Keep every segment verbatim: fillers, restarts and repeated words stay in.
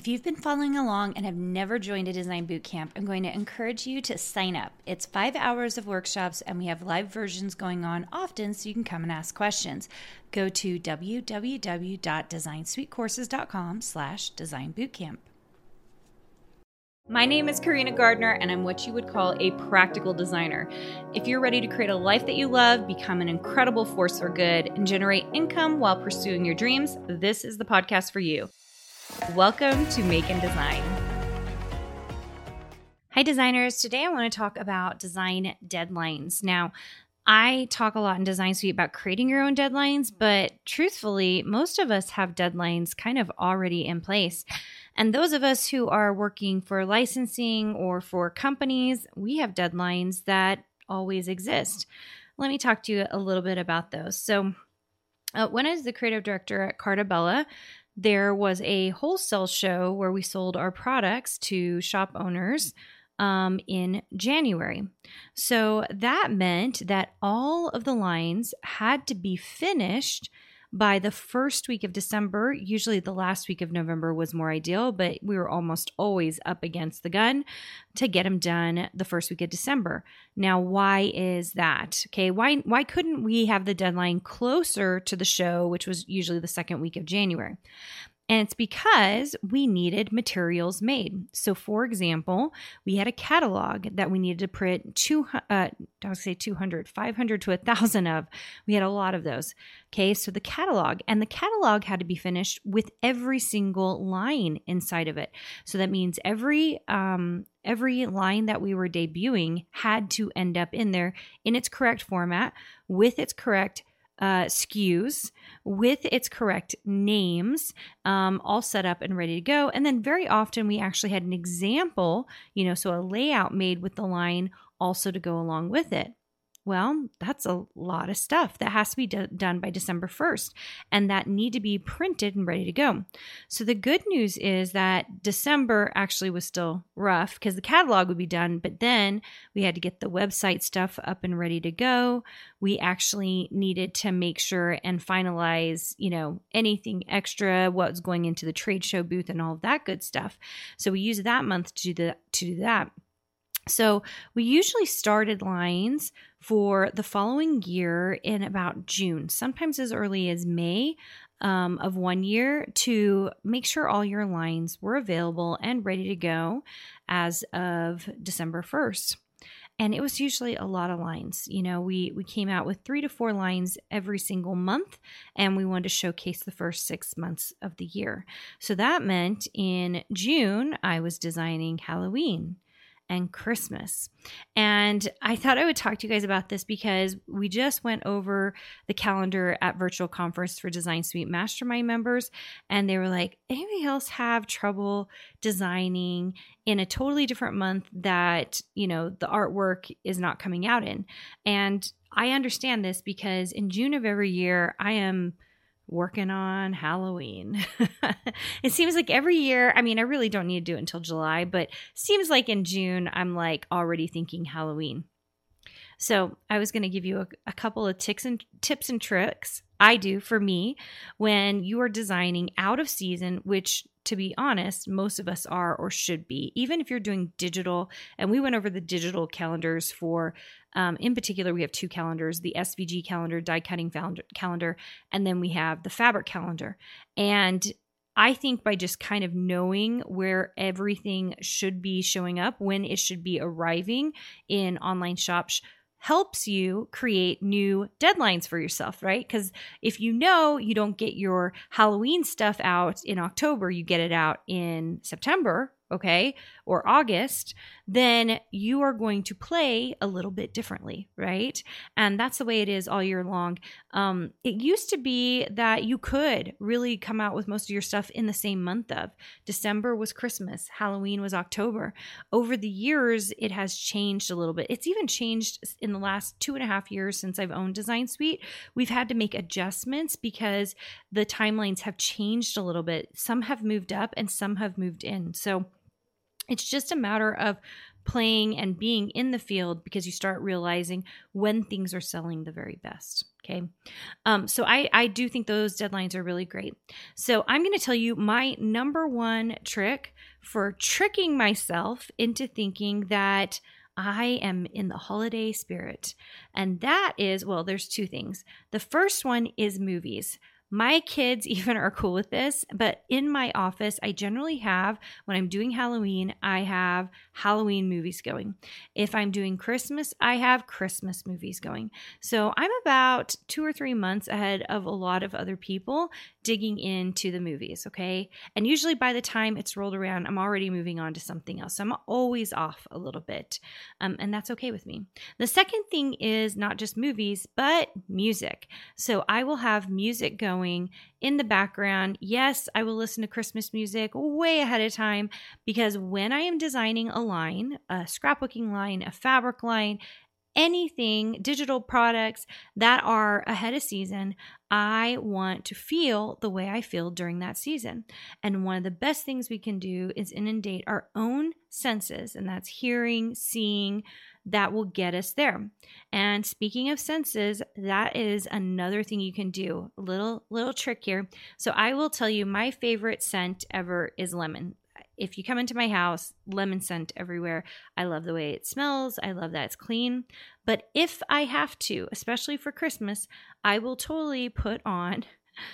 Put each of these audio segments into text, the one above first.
If you've been following along and have never joined a design boot camp, I'm going to encourage you to sign up. It's five hours of workshops and we have live versions going on often so you can come and ask questions. Go to www.designsweetcourses.com slash design bootcamp. My name is Karina Gardner, and I'm what you would call a practical designer. If you're ready to create a life that you love, become an incredible force for good, and generate income while pursuing your dreams, this is the podcast for you. Welcome to Make and Design. Hi designers, today I want to talk about design deadlines. Now, I talk a lot in Design Suite about creating your own deadlines, but truthfully, most of us have deadlines kind of already in place. And those of us who are working for licensing or for companies, we have deadlines that always exist. Let me talk to you a little bit about those. So uh, when I was the creative director at Carta Bella, there was a wholesale show where we sold our products to shop owners um, in January. So that meant that all of the lines had to be finished by the first week of December. Usually the last week of November was more ideal, but we were almost always up against the gun to get them done the first week of December. Now, why is that? Okay, why why couldn't we have the deadline closer to the show, which was usually the second week of January? And it's because we needed materials made. So for example, we had a catalog that we needed to print two, uh, I would say two hundred, five hundred to one thousand of. We had a lot of those. Okay, so the catalog, and the catalog had to be finished with every single line inside of it. So that means every um, every line that we were debuting had to end up in there in its correct format with its correct Uh, S K Us with its correct names, um, all set up and ready to go. And then very often we actually had an example, you know, so a layout made with the line also to go along with it. Well, that's a lot of stuff that has to be d- done by December first, and that need to be printed and ready to go. So the good news is that December actually was still rough because the catalog would be done, but then we had to get the website stuff up and ready to go. We actually needed to make sure and finalize, you know, anything extra, what's going into the trade show booth and all of that good stuff. So we used that month to do the, to do that. So we usually started lines for the following year in about June, sometimes as early as May um, of one year, to make sure all your lines were available and ready to go as of December first. And it was usually a lot of lines. You know, we, we came out with three to four lines every single month, and we wanted to showcase the first six months of the year. So that meant in June, I was designing Halloween and Christmas. And I thought I would talk to you guys about this because we just went over the calendar at Virtual Conference for Design Suite Mastermind members, and they were like, anybody else have trouble designing in a totally different month that, you know, the artwork is not coming out in? And I understand this because in June of every year, I am working on Halloween. It seems like every year, I mean, I really don't need to do it until July, but seems like in June, I'm like already thinking Halloween. So I was going to give you a, a couple of tips and tips and tricks I do for me when you are designing out of season, which to be honest, most of us are or should be, even if you're doing digital. And we went over the digital calendars for, um, in particular, we have two calendars, the S V G calendar, die cutting calendar, and then we have the fabric calendar. And I think by just kind of knowing where everything should be showing up, when it should be arriving in online shops, helps you create new deadlines for yourself, right? Because if you know you don't get your Halloween stuff out in October, you get it out in September, okay, or August, then you are going to play a little bit differently, right? And that's the way it is all year long. Um, it used to be that you could really come out with most of your stuff in the same month of. December was Christmas, Halloween was October. Over the years, it has changed a little bit. It's even changed in the last two and a half years since I've owned Design Suite. We've had to make adjustments because the timelines have changed a little bit. Some have moved up and some have moved in. So it's just a matter of playing and being in the field because you start realizing when things are selling the very best. Okay. Um, so I, I do think those deadlines are really great. So I'm going to tell you my number one trick for tricking myself into thinking that I am in the holiday spirit. And that is, well, there's two things. The first one is movies. My kids even are cool with this, but in my office, I generally have, when I'm doing Halloween, I have Halloween movies going. If I'm doing Christmas, I have Christmas movies going. So I'm about two or three months ahead of a lot of other people digging into the movies, okay? And usually by the time it's rolled around, I'm already moving on to something else. So I'm always off a little bit, um, and that's okay with me. The second thing is not just movies, but music. So I will have music going in the background. Yes, I will listen to Christmas music way ahead of time because when I am designing a line, a scrapbooking line, a fabric line, anything, digital products that are ahead of season, I want to feel the way I feel during that season. And one of the best things we can do is inundate our own senses, and that's hearing, seeing, that will get us there. And speaking of senses, that is another thing you can do. A little, little trick here. So I will tell you my favorite scent ever is lemon. If you come into my house, lemon scent everywhere. I love the way it smells. I love that it's clean. But if I have to, especially for Christmas, I will totally put on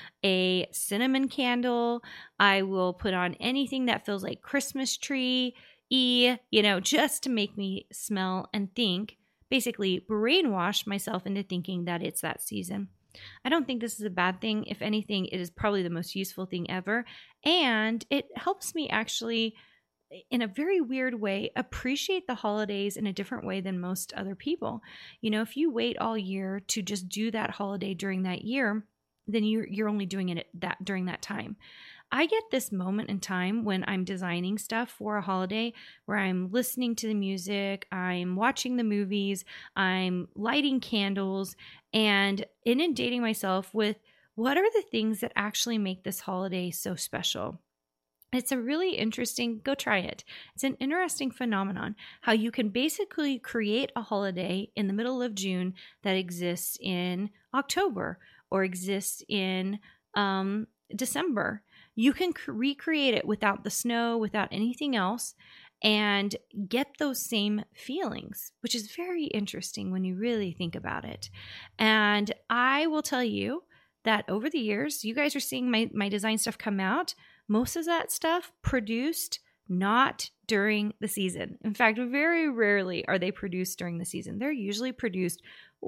a cinnamon candle. I will put on anything that feels like Christmas tree, E, you know, just to make me smell and think, basically brainwash myself into thinking that it's that season. I don't think this is a bad thing. If anything, it is probably the most useful thing ever. And it helps me actually, in a very weird way, appreciate the holidays in a different way than most other people. You know, if you wait all year to just do that holiday during that year, then you're, you're only doing it that during that time. I get this moment in time when I'm designing stuff for a holiday where I'm listening to the music, I'm watching the movies, I'm lighting candles, and inundating myself with what are the things that actually make this holiday so special. It's a really interesting, go try it. It's an interesting phenomenon, how you can basically create a holiday in the middle of June that exists in October or exists in um, December. You can recreate it without the snow, without anything else, and get those same feelings, which is very interesting when you really think about it. And I will tell you that over the years, you guys are seeing my, my design stuff come out. Most of that stuff produced not during the season. In fact, very rarely are they produced during the season. They're usually produced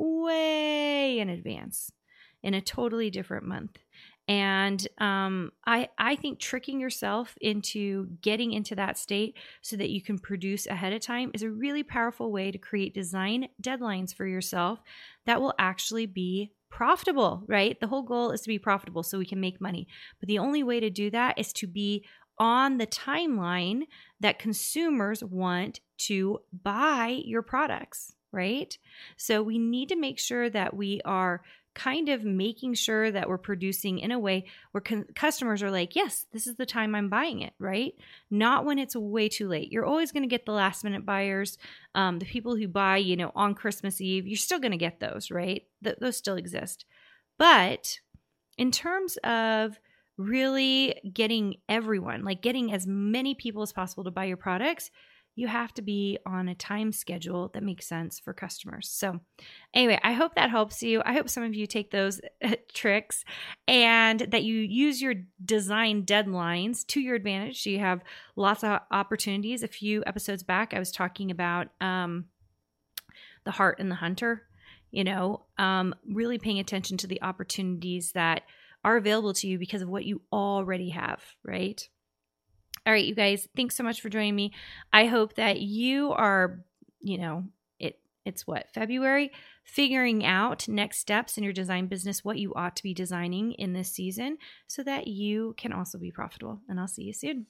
way in advance in a totally different month. And um, I, I think tricking yourself into getting into that state so that you can produce ahead of time is a really powerful way to create design deadlines for yourself that will actually be profitable, right? The whole goal is to be profitable so we can make money. But the only way to do that is to be on the timeline that consumers want to buy your products, right? So we need to make sure that we are kind of making sure that we're producing in a way where con- customers are like, yes, this is the time I'm buying it, right? Not when it's way too late. You're always going to get the last minute buyers, um, the people who buy, you know, on Christmas Eve. You're still going to get those, right? Th- those still exist. But in terms of really getting everyone, like getting as many people as possible to buy your products, you have to be on a time schedule that makes sense for customers. So anyway, I hope that helps you. I hope some of you take those tricks and that you use your design deadlines to your advantage. So you have lots of opportunities. A few episodes back, I was talking about um, the heart and the hunter, you know, um, really paying attention to the opportunities that are available to you because of what you already have, right? All right, you guys, thanks so much for joining me. I hope that you are, you know, it it's what, February, figuring out next steps in your design business, what you ought to be designing in this season so that you can also be profitable. And I'll see you soon.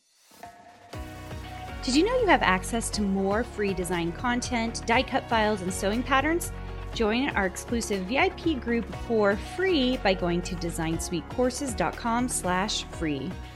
Did you know you have access to more free design content, die cut files, and sewing patterns? Join our exclusive V I P group for free by going to design suite courses dot com slash free.